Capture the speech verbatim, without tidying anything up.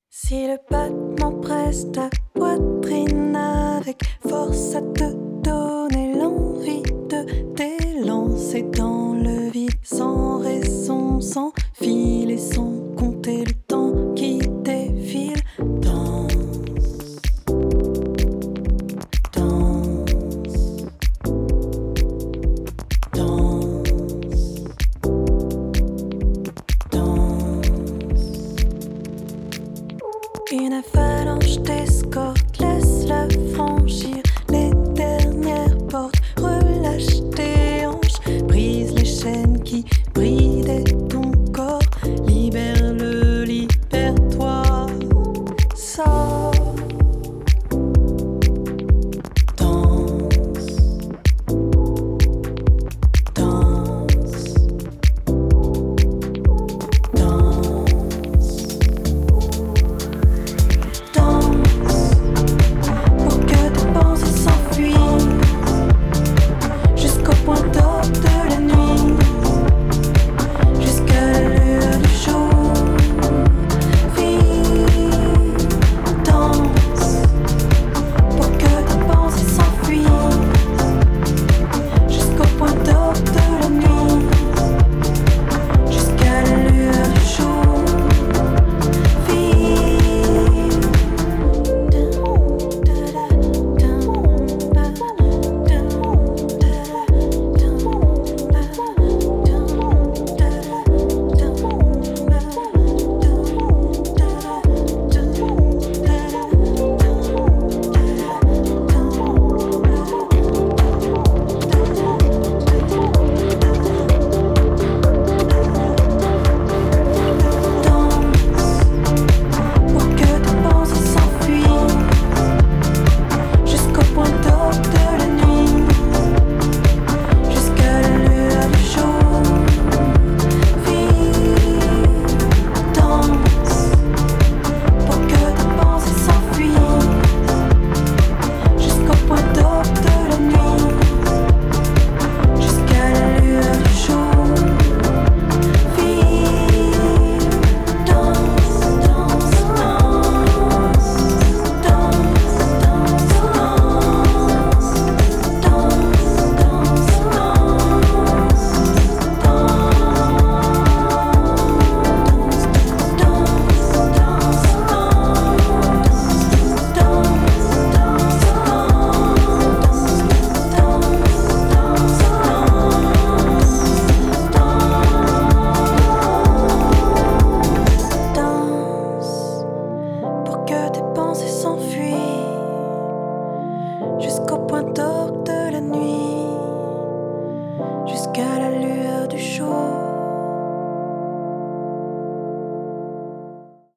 Si le battement presse ta poitrine avec force à te donner l'envie de t'élancer dans le vide sans raison, sans fil et sans compter le temps qui défile. Danse, danse, danse, danse. Une avalanche t'escorte, laisse-la franchir les dernières portes, relâche tes hanches, brise les chaînes qui bridaient ton corps, libère-le, libère-toi, sors, danse, danse, danse. Danse pour que tes pensées s'enfuient jusqu'au point d'or de la nuit, jusqu'à la lueur du jour. Vis, danse pour que tes pensées s'enfuient jusqu'au point d'or de la nuit, jusqu'à la lueur du jour. Vis. Pour que tes pensées s'enfuient jusqu'au point d'or de la nuit, jusqu'à la lueur du jour. Vis, danse pour que tes pensées s'enfuient jusqu'au point d'or de la nuit, jusqu'à la lueur du jour. Vis, danse, danse, danse, danse, danse, danse, danse, danse pour que tes pensées s'enfuient jusqu'au point d'orgue de la nuit, jusqu'à la lueur du jour.